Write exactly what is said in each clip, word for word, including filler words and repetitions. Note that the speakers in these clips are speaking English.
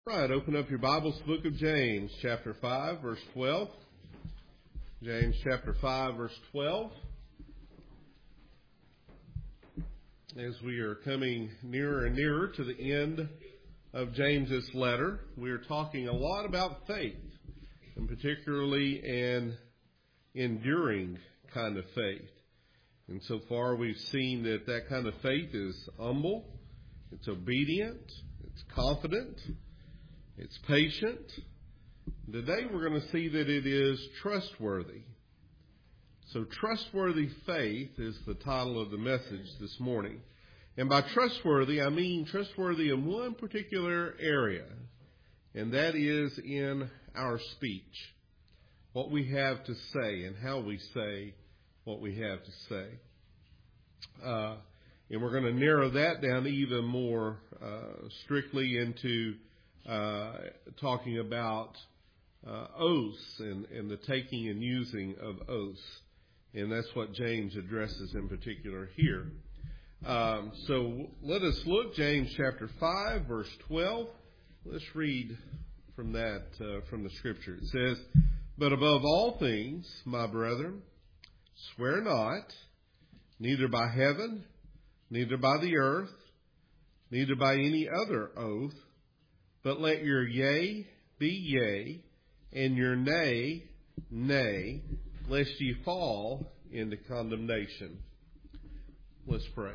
Right, open up your Bibles, book of James, chapter five, verse twelve. James chapter five, verse twelve. As we are coming nearer and nearer to the end of James's letter, we are talking a lot about faith, and particularly an enduring kind of faith. And so far we've seen that that kind of faith is humble, it's obedient, it's confident, it's patient. Today we're going to see that it is trustworthy. So trustworthy faith is the title of the message this morning. And by trustworthy, I mean trustworthy in one particular area, and that is in our speech. What we have to say and how we say what we have to say. Uh, and we're going to narrow that down even more uh, strictly into Uh, talking about uh, oaths and, and the taking and using of oaths. And that's what James addresses in particular here. Um, so let us look, James chapter five, verse twelve. Let's read from that, uh, from the scripture. It says, "But above all things, my brethren, swear not, neither by heaven, neither by the earth, neither by any other oath, but let your yea be yea, and your nay, nay, lest ye fall into condemnation." Let's pray.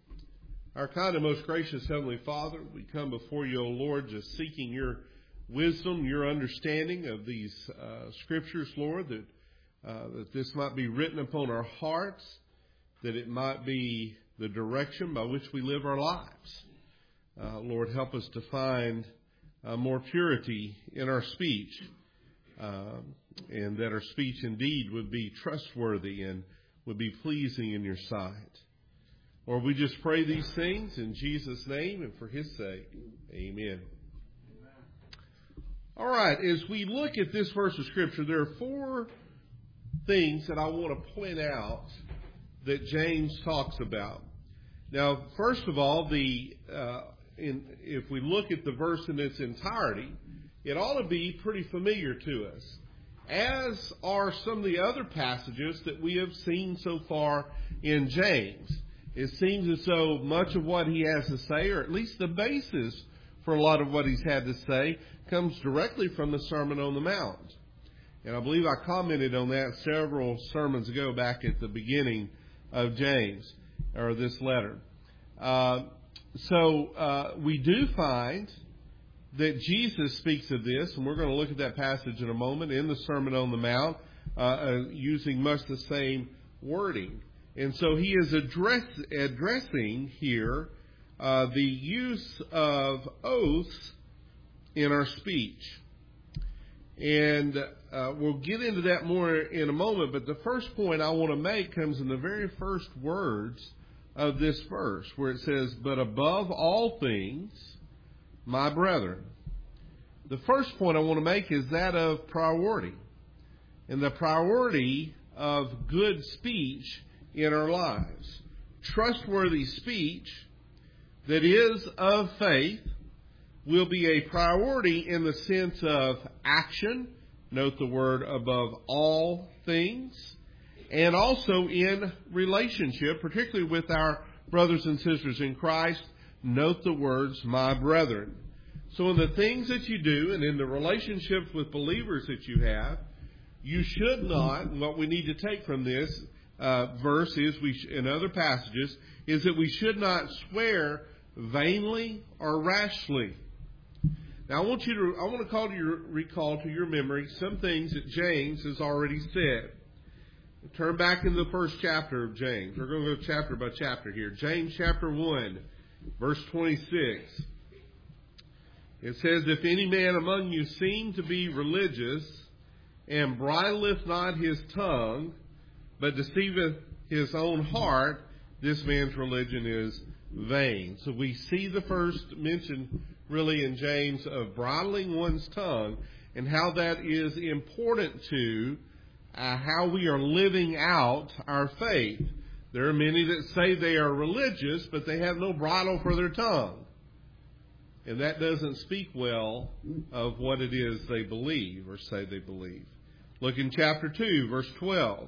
Our kind and most gracious Heavenly Father, we come before you, O Lord, just seeking your wisdom, your understanding of these uh, scriptures, Lord, that, uh, that this might be written upon our hearts, that it might be the direction by which we live our lives. Uh, Lord, help us to find Uh, more purity in our speech, uh, and that our speech indeed would be trustworthy and would be pleasing in your sight. Lord, we just pray these things in Jesus' name and for his sake. Amen. Amen. All right, as we look at this verse of Scripture, there are four things that I want to point out that James talks about. Now, first of all, the uh, In, if we look at the verse in its entirety, it ought to be pretty familiar to us, as are some of the other passages that we have seen so far in James. It seems as though much of what he has to say, or at least the basis for a lot of what he's had to say, comes directly from the Sermon on the Mount. And I believe I commented on that several sermons ago back at the beginning of James, or this letter. Uh, So uh, we do find that Jesus speaks of this, and we're going to look at that passage in a moment, in the Sermon on the Mount, uh, uh, using much the same wording. And so he is address, addressing here uh, the use of oaths in our speech. And uh, we'll get into that more in a moment, but the first point I want to make comes in the very first words of this verse, where it says, "But above all things, my brethren." The first point I want to make is that of priority, and the priority of good speech in our lives. Trustworthy speech that is of faith will be a priority in the sense of action. Note the word above all things. And also in relationship, particularly with our brothers and sisters in Christ, note the words, "my brethren." So in the things that you do and in the relationships with believers that you have, you should not, and what we need to take from this uh, verse is, we sh- in other passages, is that we should not swear vainly or rashly. Now I want you to, I want to call to your, recall to your memory some things that James has already said. Turn back in the first chapter of James. We're going to go chapter by chapter here. James chapter one, verse twenty-six. It says, "If any man among you seem to be religious, and bridleth not his tongue, but deceiveth his own heart, this man's religion is vain." So we see the first mention really in James of bridling one's tongue and how that is important to Uh, how we are living out our faith. There are many that say they are religious, but they have no bridle for their tongue. And that doesn't speak well of what it is they believe or say they believe. Look in chapter two, verse twelve.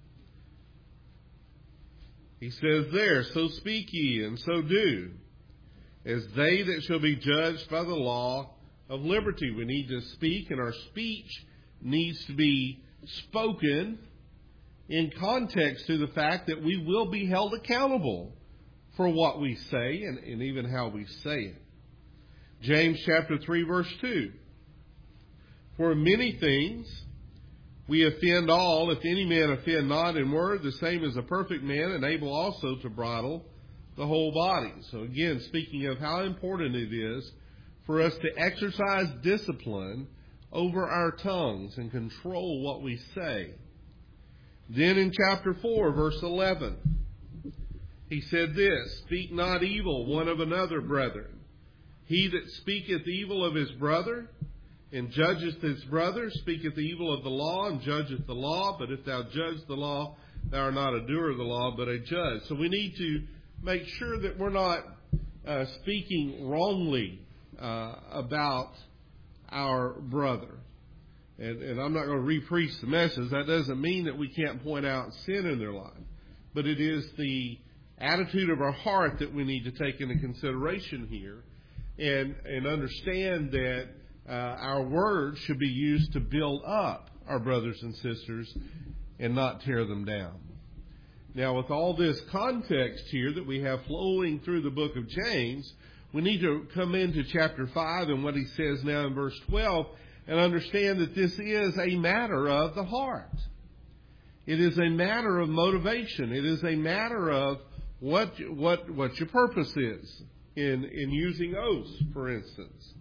He says there, "So speak ye, and so do, as they that shall be judged by the law of liberty." We need to speak, and our speech needs to be spoken in context to the fact that we will be held accountable for what we say and, and even how we say it. James chapter three, verse two. "For many things we offend all. If any man offend not in word, the same is a perfect man, and able also to bridle the whole body." So again, speaking of how important it is for us to exercise discipline over our tongues and control what we say. Then in chapter four, verse eleven, he said this, "Speak not evil one of another, brethren. He that speaketh evil of his brother and judgeth his brother speaketh evil of the law and judgeth the law. But if thou judge the law, thou art not a doer of the law, but a judge." So we need to make sure that we're not uh, speaking wrongly uh, about our brother. And, and I'm not going to re-preach the message. That doesn't mean that we can't point out sin in their life. But it is the attitude of our heart that we need to take into consideration here and, and understand that uh, our words should be used to build up our brothers and sisters and not tear them down. Now, with all this context here that we have flowing through the book of James, we need to come into chapter five and what he says now in verse twelve and understand that this is a matter of the heart. It is a matter of motivation. It is a matter of what what what your purpose is in, in using oaths, for instance.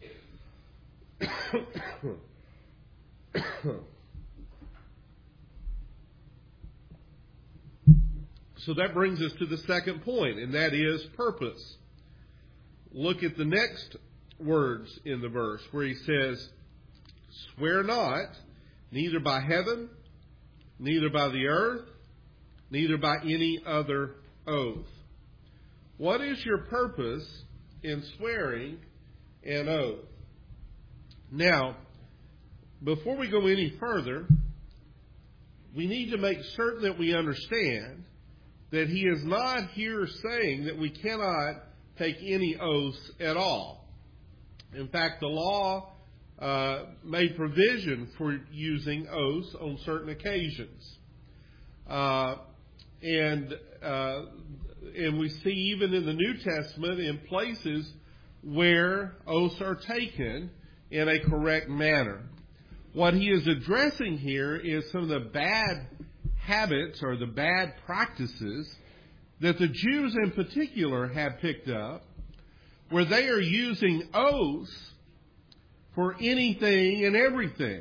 So that brings us to the second point, and that is purpose. Look at the next words in the verse where he says, "Swear not, neither by heaven, neither by the earth, neither by any other oath." What is your purpose in swearing an oath? Now, before we go any further, we need to make certain that we understand that he is not here saying that we cannot take any oaths at all. In fact, the law uh, made provision for using oaths on certain occasions. Uh, and uh, and we see even in the New Testament in places where oaths are taken in a correct manner. What he is addressing here is some of the bad habits or the bad practices that the Jews in particular have picked up, where they are using oaths for anything and everything.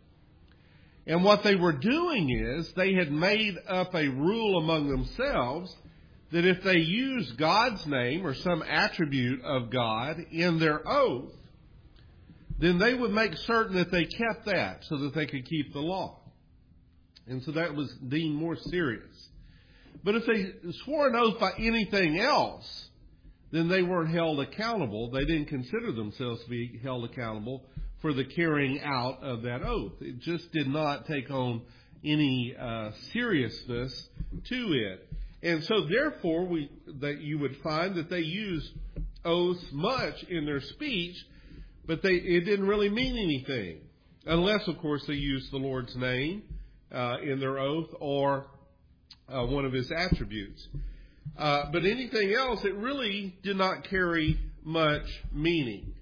And what they were doing is they had made up a rule among themselves that if they used God's name or some attribute of God in their oath, then they would make certain that they kept that so that they could keep the law. And so that was deemed more serious. But if they swore an oath by anything else, then they weren't held accountable. They didn't consider themselves to be held accountable for the carrying out of that oath. It just did not take on any uh, seriousness to it. And so therefore, we that you would find that they used oaths much in their speech, but they it didn't really mean anything. Unless, of course, they used the Lord's name uh, in their oath or uh, one of his attributes. Uh, but anything else, it really did not carry much meaning.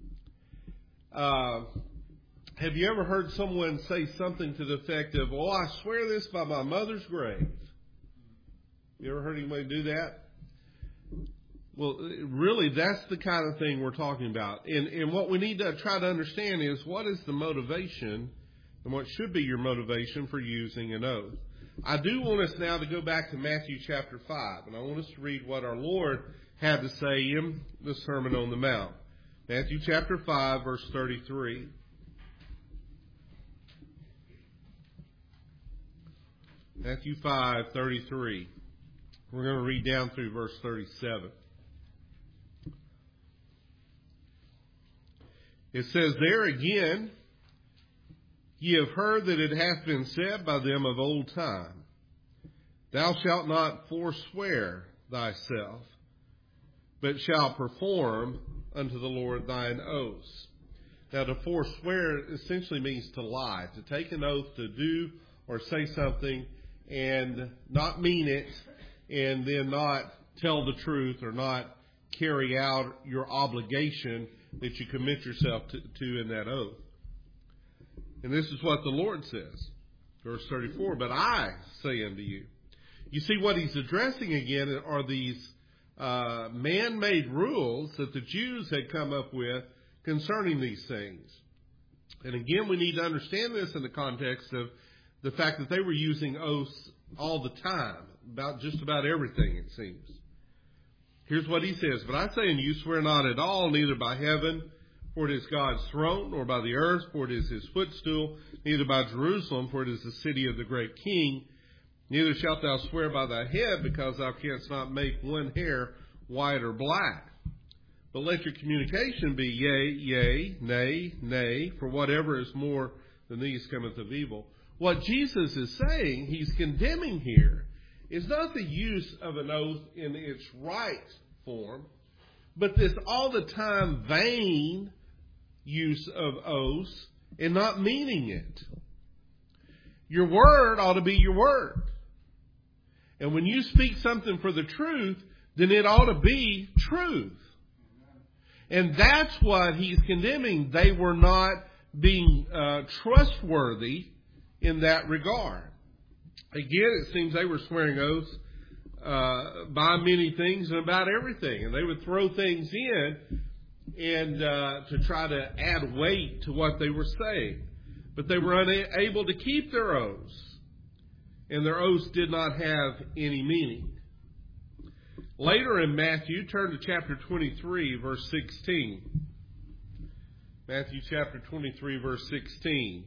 Uh, have you ever heard someone say something to the effect of, "Oh, I swear this by my mother's grave"? You ever heard anybody do that? Well, really, that's the kind of thing we're talking about. And, and what we need to try to understand is what is the motivation and what should be your motivation for using an oath. I do want us now to go back to Matthew chapter five, and I want us to read what our Lord had to say in the Sermon on the Mount. Matthew chapter five, verse thirty-three. Matthew five, thirty-three. We're going to read down through verse thirty-seven. It says there again, ye have heard that it hath been said by them of old time, thou shalt not forswear thyself, but shalt perform unto the Lord thine oaths. Now, to forswear essentially means to lie, to take an oath to do or say something and not mean it, and then not tell the truth or not carry out your obligation that you commit yourself to, to in that oath. And this is what the Lord says, verse thirty-four, but I say unto you. You see, what he's addressing again are these uh, man-made rules that the Jews had come up with concerning these things. And again, we need to understand this in the context of the fact that they were using oaths all the time, about just about everything, it seems. Here's what he says, but I say unto you, swear not at all, neither by heaven, for it is God's throne, nor by the earth, for it is his footstool, neither by Jerusalem, for it is the city of the great king. Neither shalt thou swear by thy head, because thou canst not make one hair white or black. But let your communication be yea, yea, nay, nay, for whatever is more than these cometh of evil. What Jesus is saying, he's condemning here, is not the use of an oath in its right form, but this all the time vain use of oaths and not meaning it. Your word ought to be your word. And when you speak something for the truth, then it ought to be truth. And that's what he's condemning. They were not being uh, trustworthy in that regard. Again, it seems they were swearing oaths uh, by many things and about everything. And they would throw things in and uh, to try to add weight to what they were saying. But they were unable to keep their oaths. And their oaths did not have any meaning. Later in Matthew, turn to chapter twenty-three, verse sixteen. Matthew chapter twenty-three, verse sixteen.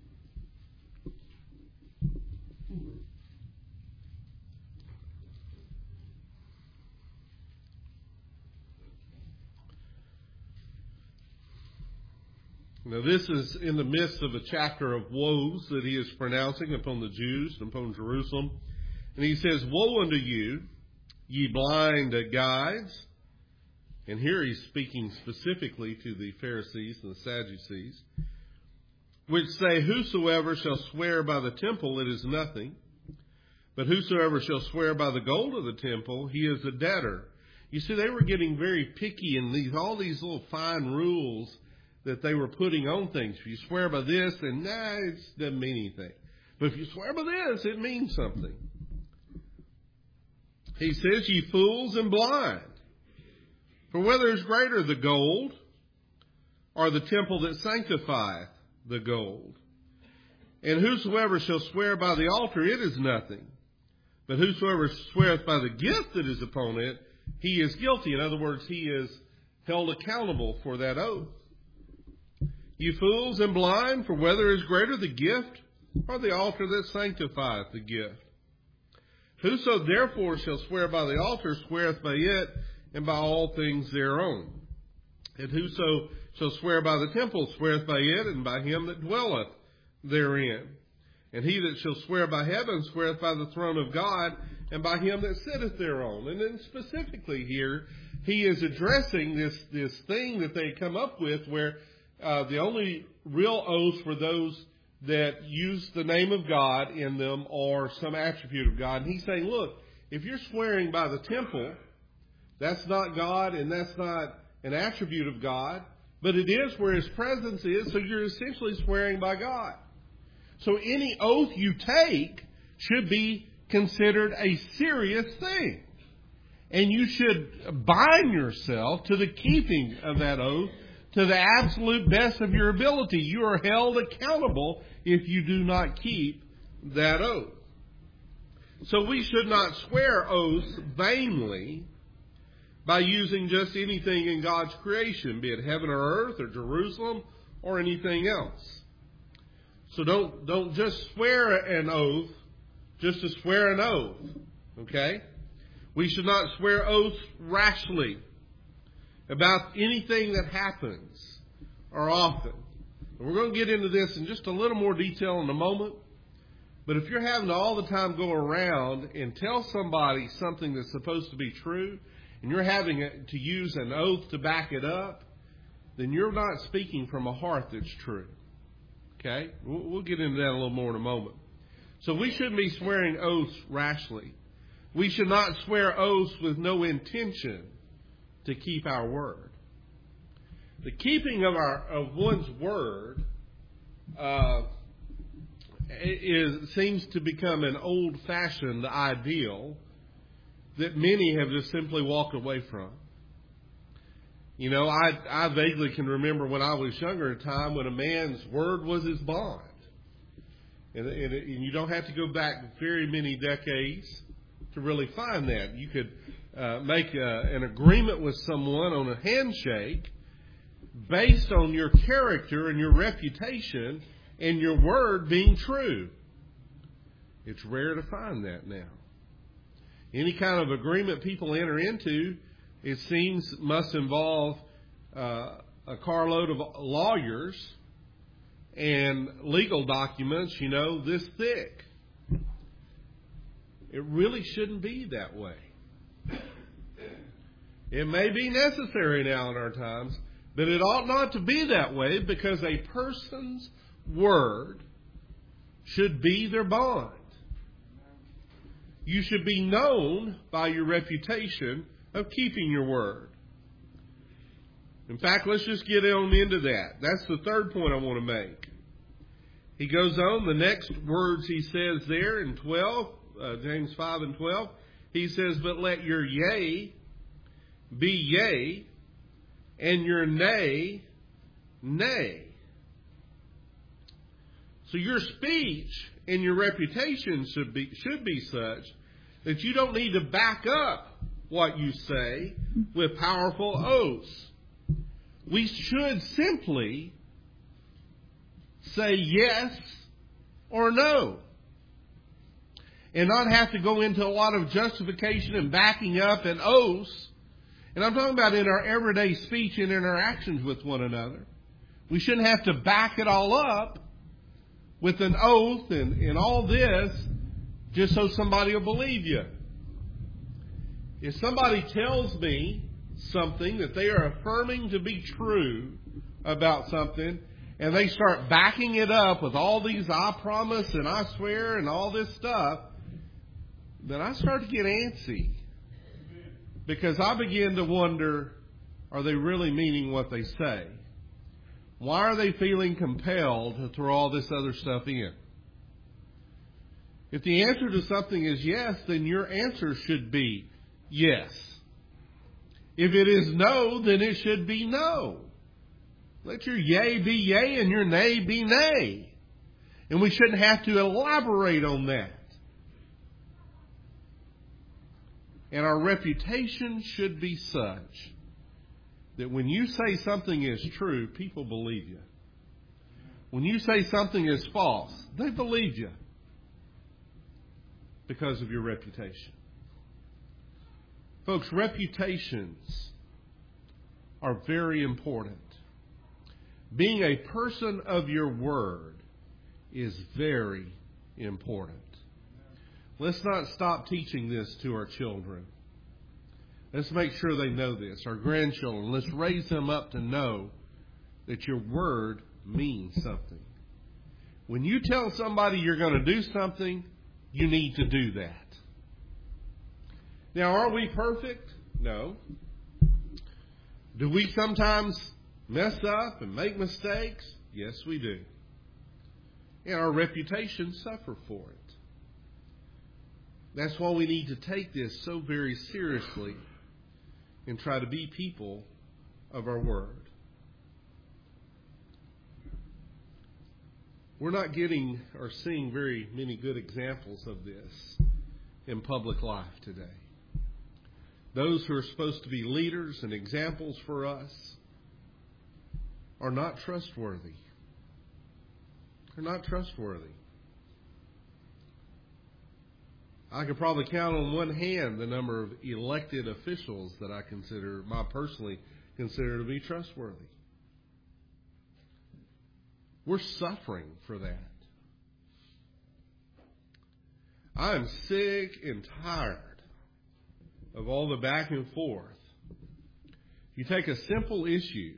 Now, this is in the midst of a chapter of woes that he is pronouncing upon the Jews and upon Jerusalem. And he says, woe unto you, ye blind guides. And here he's speaking specifically to the Pharisees and the Sadducees, which say, whosoever shall swear by the temple, it is nothing. But whosoever shall swear by the gold of the temple, he is a debtor. You see, they were getting very picky in these all these little fine rules that they were putting on things. If you swear by this, then nah, it doesn't mean anything. But if you swear by this, it means something. He says, ye fools and blind. For whether is greater, the gold or the temple that sanctifieth the gold? And whosoever shall swear by the altar, it is nothing. But whosoever sweareth by the gift that is upon it, he is guilty. In other words, he is held accountable for that oath. You fools and blind, for whether is greater the gift or the altar that sanctifieth the gift? Whoso therefore shall swear by the altar sweareth by it and by all things thereon. And whoso shall swear by the temple sweareth by it and by him that dwelleth therein. And he that shall swear by heaven sweareth by the throne of God and by him that sitteth thereon. And then specifically here, he is addressing this, this thing that they come up with where Uh, the only real oaths for those that use the name of God in them or some attribute of God. And he's saying, look, if you're swearing by the temple, that's not God and that's not an attribute of God, but it is where his presence is, so you're essentially swearing by God. So any oath you take should be considered a serious thing. And you should bind yourself to the keeping of that oath to the absolute best of your ability. You are held accountable if you do not keep that oath. So we should not swear oaths vainly by using just anything in God's creation, be it heaven or earth or Jerusalem or anything else. So don't, don't just swear an oath just to swear an oath. Okay? We should not swear oaths rashly about anything that happens or often. And we're going to get into this in just a little more detail in a moment. But if you're having to all the time go around and tell somebody something that's supposed to be true, and you're having to use an oath to back it up, then you're not speaking from a heart that's true. Okay? We'll, we'll get into that a little more in a moment. So we shouldn't be swearing oaths rashly. We should not swear oaths with no intention to keep our word. The keeping of our of one's word uh, is seems to become an old-fashioned ideal that many have just simply walked away from. You know, I I vaguely can remember when I was younger, a time when a man's word was his bond. And, and, and you don't have to go back very many decades to really find that. You could uh, make a, an agreement with someone on a handshake based on your character and your reputation and your word being true. It's rare to find that now. Any kind of agreement people enter into, it seems, must involve uh, a carload of lawyers and legal documents, you know, this thick. It really shouldn't be that way. It may be necessary now in our times, but it ought not to be that way, because a person's word should be their bond. You should be known by your reputation of keeping your word. In fact, let's just get on into that. That's the third point I want to make. He goes on, the next words he says there in twelve, uh, James five and twelve, he says, but let your yea be yea, and your nay, nay. So your speech and your reputation should be should be such that you don't need to back up what you say with powerful oaths. We should simply say yes or no, and not have to go into a lot of justification and backing up and oaths. And I'm talking about in our everyday speech and interactions with one another. We shouldn't have to back it all up with an oath and, and all this just so somebody will believe you. If somebody tells me something that they are affirming to be true about something, and they start backing it up with all these I promise and I swear and all this stuff, then I start to get antsy. Because I begin to wonder, are they really meaning what they say? Why are they feeling compelled to throw all this other stuff in? If the answer to something is yes, then your answer should be yes. If it is no, then it should be no. Let your yea be yea and your nay be nay. And we shouldn't have to elaborate on that. And our reputation should be such that when you say something is true, people believe you. When you say something is false, they believe you because of your reputation. Folks, reputations are very important. Being a person of your word is very important. Let's not stop teaching this to our children. Let's make sure they know this. Our grandchildren, let's raise them up to know that your word means something. When you tell somebody you're going to do something, you need to do that. Now, are we perfect? No. Do we sometimes mess up and make mistakes? Yes, we do. And our reputation suffer for it. That's why we need to take this so very seriously and try to be people of our word. We're not getting or seeing very many good examples of this in public life today. Those who are supposed to be leaders and examples for us are not trustworthy. They're not trustworthy. I could probably count on one hand the number of elected officials that I consider, I personally consider to be trustworthy. We're suffering for that. I am sick and tired of all the back and forth. You take a simple issue,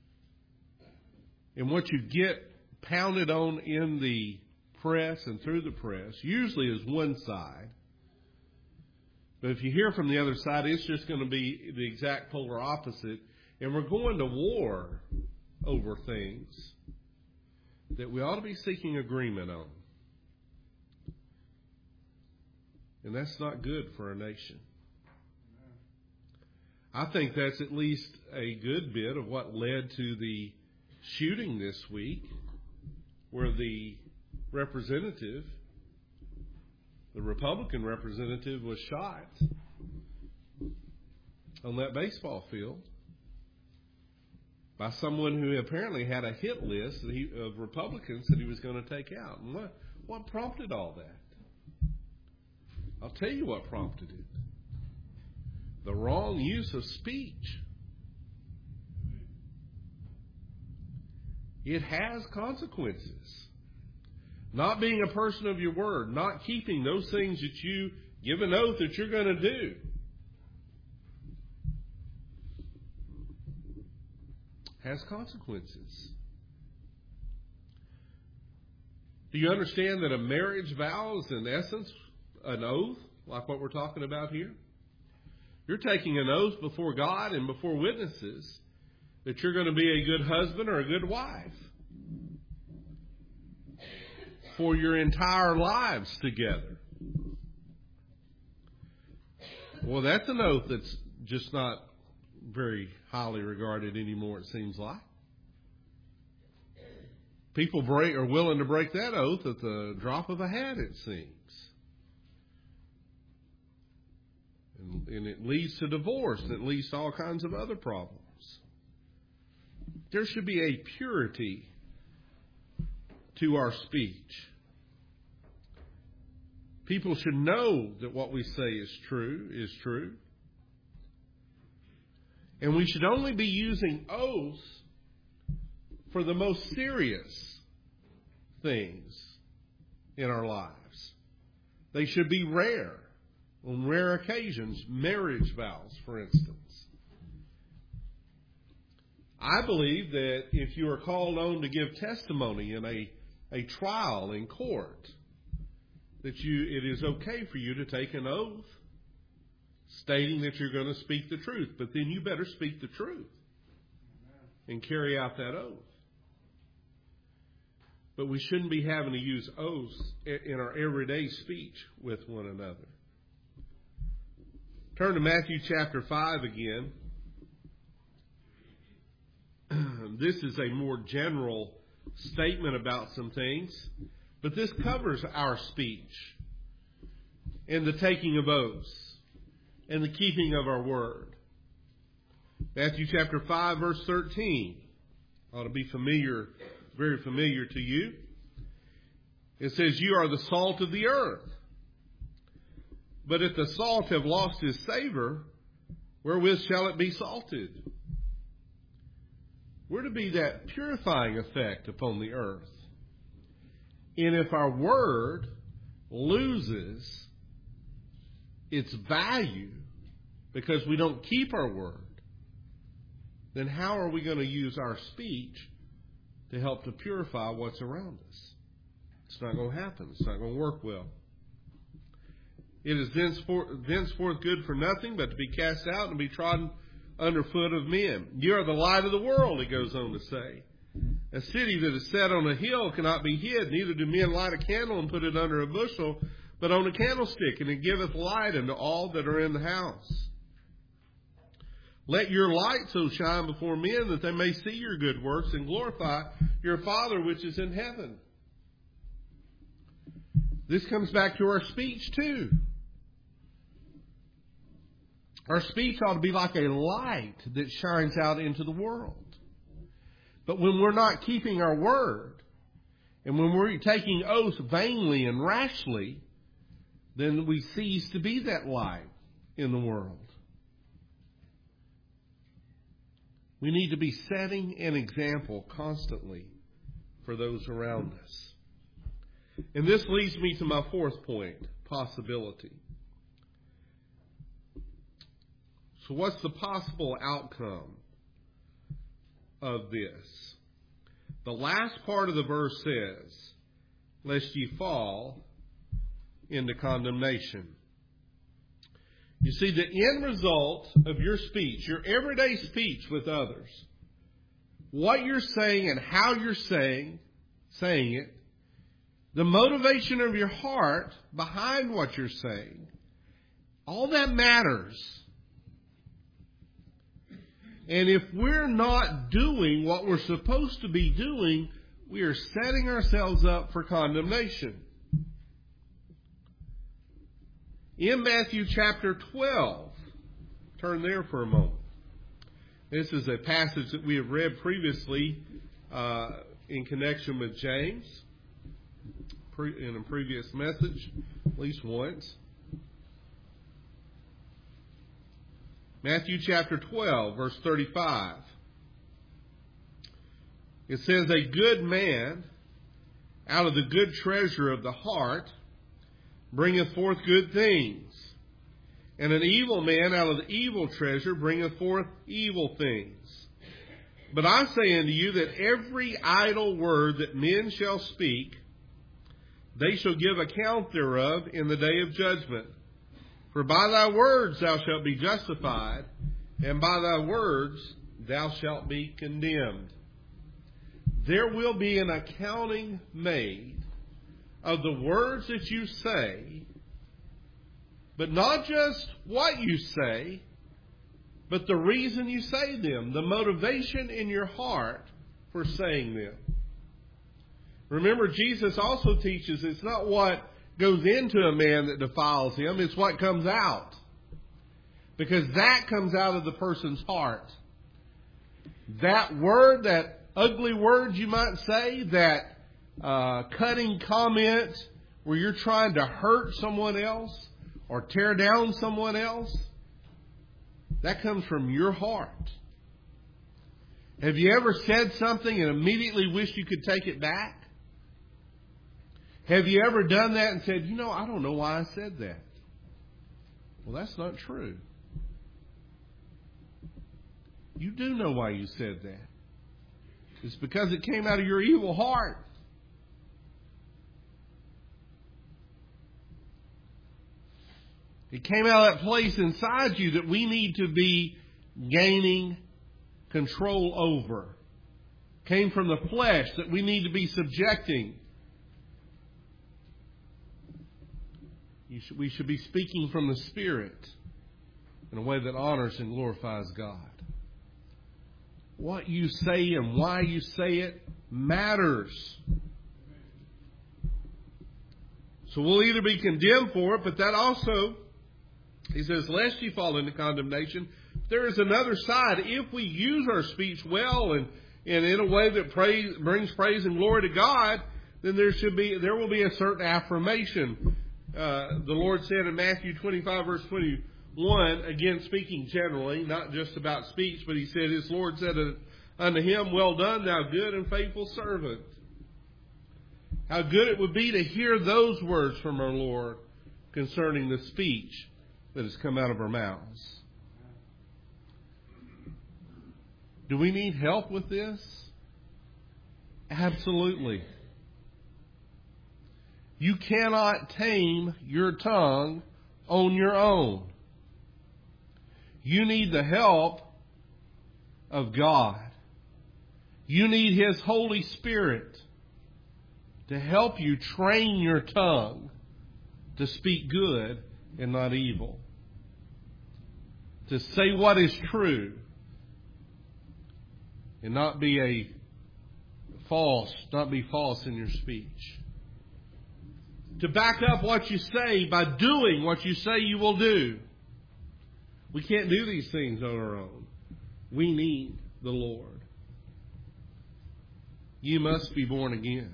and what you get pounded on in the press and through the press usually is one side. But if you hear from the other side, it's just going to be the exact polar opposite. And we're going to war over things that we ought to be seeking agreement on. And that's not good for our nation. I think that's at least a good bit of what led to the shooting this week, where the representative, the Republican representative, was shot on that baseball field by someone who apparently had a hit list that he, of Republicans that he was going to take out. And what, what prompted all that? I'll tell you what prompted it. The wrong use of speech. It has consequences. Not being a person of your word, not keeping those things that you give an oath that you're going to do. Has consequences. Do you understand that a marriage vow is in essence an oath, like what we're talking about here? You're taking an oath before God and before witnesses that you're going to be a good husband or a good wife for your entire lives together. Well, that's an oath that's just not very highly regarded anymore, it seems like. People break are willing to break that oath at the drop of a hat, it seems. And, and it leads to divorce, and it leads to all kinds of other problems. There should be a purity to our speech. People should know that what we say is true, is true. And we should only be using oaths for the most serious things in our lives. They should be rare. On rare occasions, marriage vows, for instance. I believe that if you are called on to give testimony in a, a trial in court, that you it is okay for you to take an oath stating that you're going to speak the truth. But then you better speak the truth and carry out that oath. But we shouldn't be having to use oaths in our everyday speech with one another. Turn to Matthew chapter five again. This is a more general statement about some things, but this covers our speech and the taking of oaths and the keeping of our word. Matthew chapter five, verse thirteen. Ought to be familiar, very familiar to you. It says, "You are the salt of the earth. But if the salt have lost his savor, wherewith shall it be salted?" We're to be that purifying effect upon the earth. And if our word loses its value because we don't keep our word, then how are we going to use our speech to help to purify what's around us? It's not going to happen. It's not going to work well. It is thenceforth, thenceforth good for nothing but to be cast out and be trodden underfoot of men. You are the light of the world, it goes on to say. A city that is set on a hill cannot be hid, neither do men light a candle and put it under a bushel, but on a candlestick, and it giveth light unto all that are in the house. Let your light so shine before men that they may see your good works and glorify your Father which is in heaven. This comes back to our speech too. Our speech ought to be like a light that shines out into the world. But when we're not keeping our word, and when we're taking oaths vainly and rashly, then we cease to be that light in the world. We need to be setting an example constantly for those around us. And this leads me to my fourth point, possibility. So what's the possible outcome of this? The last part of the verse says, lest ye fall into condemnation. You see, the end result of your speech, your everyday speech with others, what you're saying and how you're saying, saying it, the motivation of your heart behind what you're saying, all that matters. And if we're not doing what we're supposed to be doing, we are setting ourselves up for condemnation. In Matthew chapter twelve, turn there for a moment. This is a passage that we have read previously uh, in connection with James, pre- in a previous message, at least once. Matthew chapter twelve, verse thirty-five. It says, a good man out of the good treasure of the heart bringeth forth good things, and an evil man out of the evil treasure bringeth forth evil things. But I say unto you that every idle word that men shall speak, they shall give account thereof in the day of judgment. For by thy words thou shalt be justified, and by thy words thou shalt be condemned. There will be an accounting made of the words that you say, but not just what you say, but the reason you say them, the motivation in your heart for saying them. Remember, Jesus also teaches it's not what goes into a man that defiles him, it's what comes out. Because that comes out of the person's heart. That word, that ugly word you might say, that uh, cutting comment where you're trying to hurt someone else or tear down someone else, that comes from your heart. Have you ever said something and immediately wished you could take it back? Have you ever done that and said, you know, I don't know why I said that? Well, that's not true. You do know why you said that. It's because it came out of your evil heart. It came out of that place inside you that we need to be gaining control over. Came from the flesh that we need to be subjecting. You should, we should be speaking from the Spirit in a way that honors and glorifies God. What you say and why you say it matters. So we'll either be condemned for it, but that also, he says, lest ye fall into condemnation. There is another side. If we use our speech well and, and in a way that praise, brings praise and glory to God, then there should be there will be a certain affirmation. Uh, the Lord said in Matthew twenty-five, verse twenty-one, again speaking generally, not just about speech, but he said, his Lord said unto him, well done, thou good and faithful servant. How good it would be to hear those words from our Lord concerning the speech that has come out of our mouths. Do we need help with this? Absolutely. You cannot tame your tongue on your own. You need the help of God. You need His Holy Spirit to help you train your tongue to speak good and not evil. To say what is true and not be a false, not be false in your speech. To back up what you say by doing what you say you will do. We can't do these things on our own. We need the Lord. You must be born again.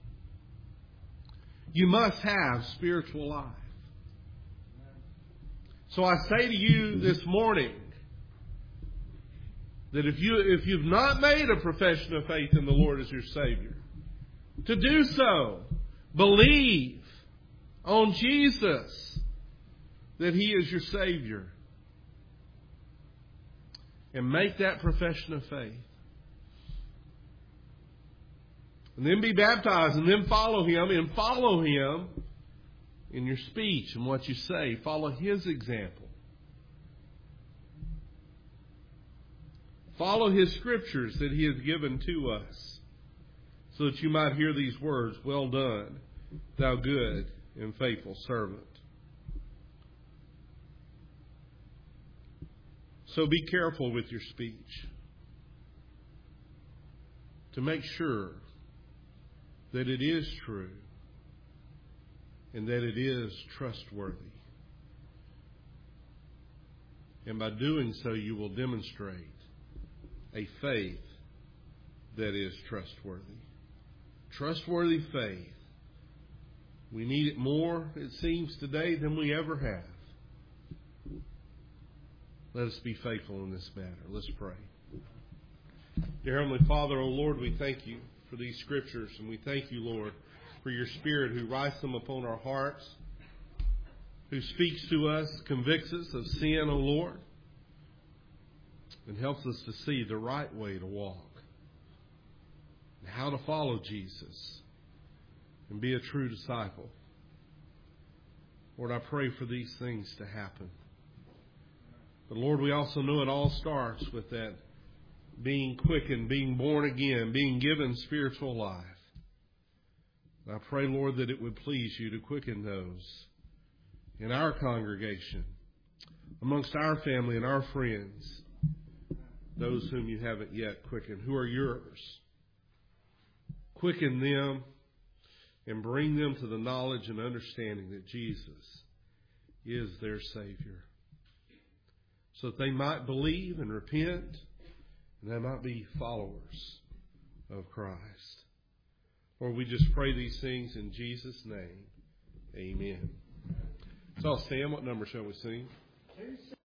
You must have spiritual life. So I say to you this morning that if you if you've not made a profession of faith in the Lord as your Savior, to do so. Believe on Jesus, that He is your Savior. And make that profession of faith. And then be baptized, and then follow Him, and follow Him in your speech and what you say. Follow His example. Follow His scriptures that He has given to us, so that you might hear these words, "Well done, thou good and faithful servant." So be careful with your speech to make sure that it is true and that it is trustworthy. And by doing so, you will demonstrate a faith that is trustworthy. Trustworthy faith. We need it more, it seems, today than we ever have. Let us be faithful in this matter. Let's pray. Dear Heavenly Father, O Lord, we thank You for these scriptures, and we thank You, Lord, for Your Spirit who writes them upon our hearts, who speaks to us, convicts us of sin, O Lord, and helps us to see the right way to walk, and how to follow Jesus and be a true disciple. Lord, I pray for these things to happen. But Lord, we also know it all starts with that being quickened, being born again, being given spiritual life. And I pray, Lord, that it would please You to quicken those in our congregation, amongst our family and our friends, those whom You haven't yet quickened, who are Yours. Quicken them and bring them to the knowledge and understanding that Jesus is their Savior, so that they might believe and repent, and they might be followers of Christ. Lord, we just pray these things in Jesus' name. Amen. So I'll stand. What number shall we sing?